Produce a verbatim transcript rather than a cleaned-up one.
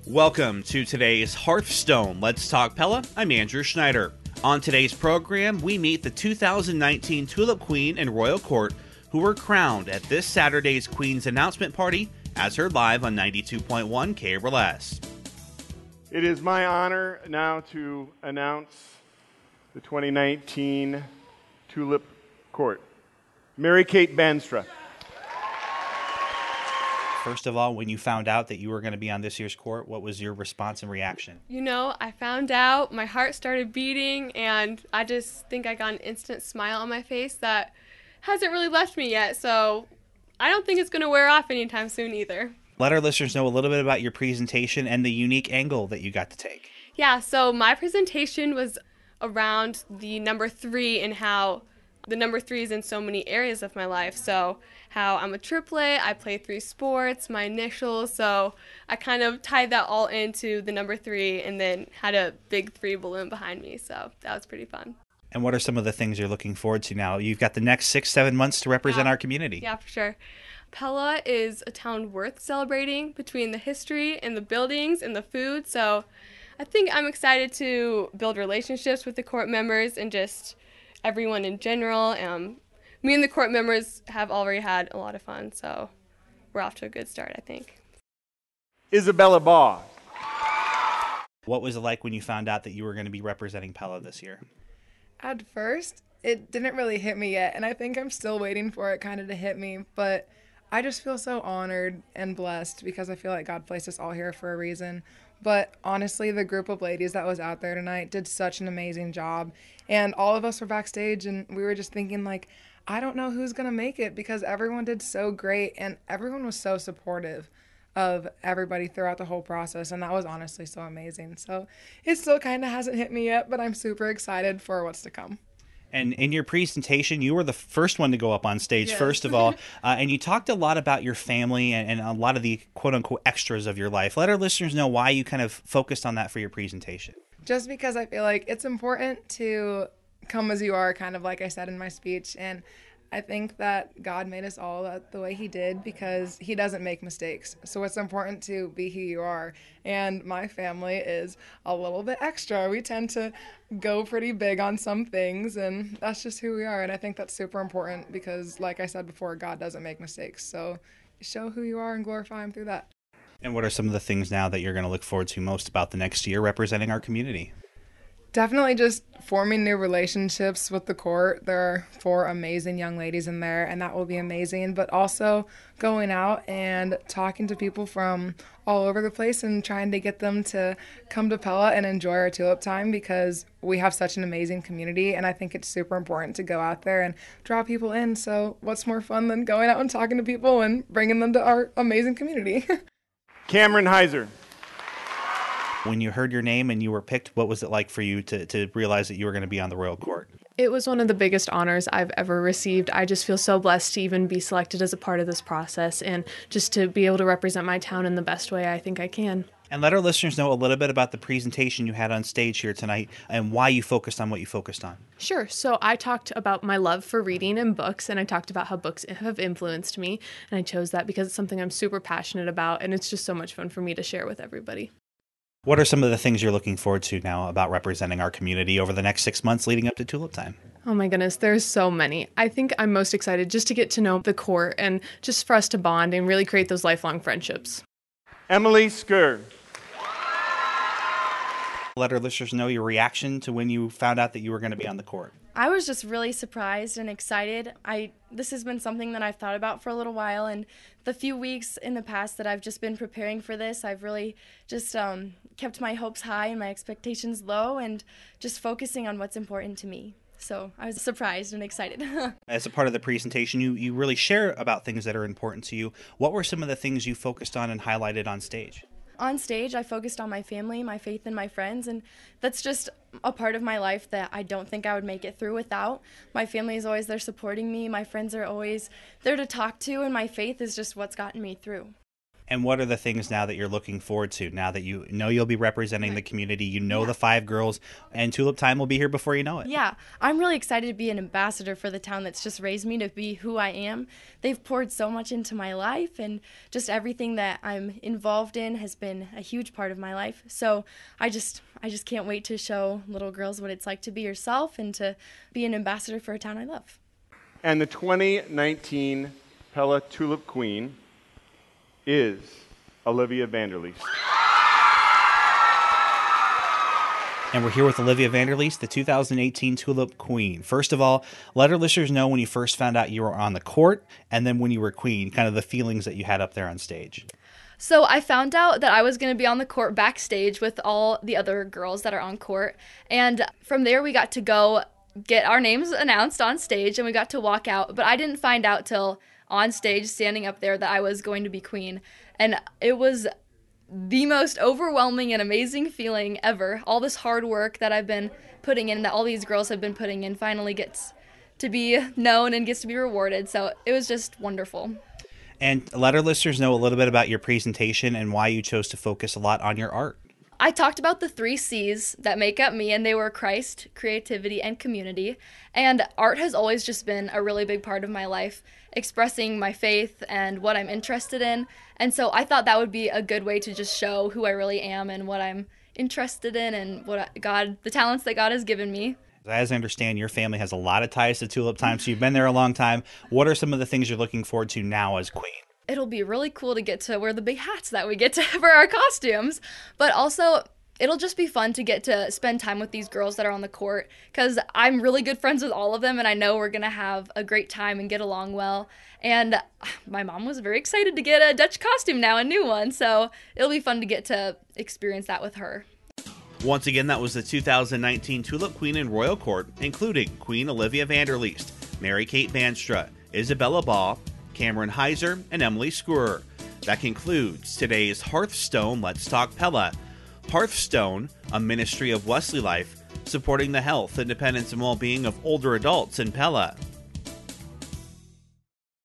Welcome to today's Hearthstone Let's Talk Pella. I'm Andrew Schneider. On today's program, we meet the two thousand nineteen Tulip Queen and Royal Court, who were crowned at this Saturday's Queen's announcement party, as heard live on ninety-two point one K R L S. It is my honor now to announce the twenty nineteen Tulip Court. Mary Kate Banstra. First of all, when you found out that you were going to be on this year's court, what was your response and reaction? You know, I found out, my heart started beating, and I just think I got an instant smile on my face that hasn't really left me yet, so I don't think it's going to wear off anytime soon either. Let our listeners know a little bit about your presentation and the unique angle that you got to take. Yeah, so my presentation was around the number three and how the number three is in so many areas of my life. So how I'm a triplet, I play three sports, my initials. So I kind of tied that all into the number three and then had a big three balloon behind me. So that was pretty fun. And what are some of the things you're looking forward to now? You've got the next six, seven months to represent yeah. our community. Yeah, for sure. Pella is a town worth celebrating between the history and the buildings and the food. So I think I'm excited to build relationships with the court members and just everyone in general. Um, me and the court members have already had a lot of fun, so we're off to a good start, I think. Isabella Baugh. What was it like when you found out that you were going to be representing Pella this year? At first, it didn't really hit me yet, and I think I'm still waiting for it kind of to hit me, but I just feel so honored and blessed because I feel like God placed us all here for a reason. But honestly, the group of ladies that was out there tonight did such an amazing job. And all of us were backstage and we were just thinking like, I don't know who's going to make it because everyone did so great and everyone was so supportive of everybody throughout the whole process. And that was honestly so amazing. So it still kind of hasn't hit me yet, but I'm super excited for what's to come. And in your presentation, you were the first one to go up on stage, yes. first of all, uh, and you talked a lot about your family and, and a lot of the quote-unquote extras of your life. Let our listeners know why you kind of focused on that for your presentation. Just because I feel like it's important to come as you are, kind of like I said in my speech, and I think that God made us all the way he did because he doesn't make mistakes. So it's important to be who you are. And my family is a little bit extra. We tend to go pretty big on some things, and that's just who we are. And I think that's super important because, like I said before, God doesn't make mistakes. So show who you are and glorify him through that. And what are some of the things now that you're going to look forward to most about the next year representing our community? Definitely just forming new relationships with the court. There are four amazing young ladies in there, and that will be amazing. But also going out and talking to people from all over the place and trying to get them to come to Pella and enjoy our tulip time because we have such an amazing community, and I think it's super important to go out there and draw people in. So what's more fun than going out and talking to people and bringing them to our amazing community? Cameron Heiser. When you heard your name and you were picked, what was it like for you to, to realize that you were going to be on the Royal Court? It was one of the biggest honors I've ever received. I just feel so blessed to even be selected as a part of this process and just to be able to represent my town in the best way I think I can. And let our listeners know a little bit about the presentation you had on stage here tonight and why you focused on what you focused on. Sure. So I talked about my love for reading and books, and I talked about how books have influenced me. And I chose that because it's something I'm super passionate about, and it's just so much fun for me to share with everybody. What are some of the things you're looking forward to now about representing our community over the next six months leading up to Tulip Time? Oh my goodness, there's so many. I think I'm most excited just to get to know the court and just for us to bond and really create those lifelong friendships. Emily Skur. Let our listeners know your reaction to when you found out that you were going to be on the court. I was just really surprised and excited. I this has been something that I've thought about for a little while, and the few weeks in the past that I've just been preparing for this, I've really just um, kept my hopes high and my expectations low and just focusing on what's important to me. So I was surprised and excited. As a part of the presentation, you, you really share about things that are important to you. What were some of the things you focused on and highlighted on stage? On stage, I focused on my family, my faith, and my friends, and that's just a part of my life that I don't think I would make it through without. My family is always there supporting me, my friends are always there to talk to, and my faith is just what's gotten me through. And what are the things now that you're looking forward to, now that you know you'll be representing the community, you know the five girls, and Tulip Time will be here before you know it? Yeah, I'm really excited to be an ambassador for the town that's just raised me to be who I am. They've poured so much into my life, and just everything that I'm involved in has been a huge part of my life. So I just I just can't wait to show little girls what it's like to be yourself and to be an ambassador for a town I love. And the twenty nineteen Pella Tulip Queen is Olivia Vanderleest. And we're here with Olivia Vanderleest, the two thousand eighteen Tulip Queen. First of all, let our listeners know when you first found out you were on the court, and then when you were queen, kind of the feelings that you had up there on stage. So I found out that I was going to be on the court backstage with all the other girls that are on court. And from there, we got to go get our names announced on stage, and we got to walk out. But I didn't find out till on stage, standing up there, that I was going to be queen. And it was the most overwhelming and amazing feeling ever. All this hard work that I've been putting in, that all these girls have been putting in, finally gets to be known and gets to be rewarded. So it was just wonderful. And let our listeners know a little bit about your presentation and why you chose to focus a lot on your art. I talked about the three C's that make up me, and they were Christ, creativity, and community. And art has always just been a really big part of my life, expressing my faith and what I'm interested in. And so I thought that would be a good way to just show who I really am and what I'm interested in and what God, the talents that God has given me. As I understand, your family has a lot of ties to Tulip Time, so you've been there a long time. What are some of the things you're looking forward to now as queen? It'll be really cool to get to wear the big hats that we get to for our costumes, but also it'll just be fun to get to spend time with these girls that are on the court, because I'm really good friends with all of them, and I know we're going to have a great time and get along well. And my mom was very excited to get a Dutch costume now, a new one, so it'll be fun to get to experience that with her. Once again, that was the two thousand nineteen Tulip Queen in Royal Court, including Queen Olivia Vanderleest, Mary-Kate Banstra, Isabella Baugh, Cameron Heiser, and Emily Squerer. That concludes today's Hearthstone Let's Talk Pella. Hearthstone, a ministry of Wesley Life, supporting the health, independence, and well-being of older adults in Pella.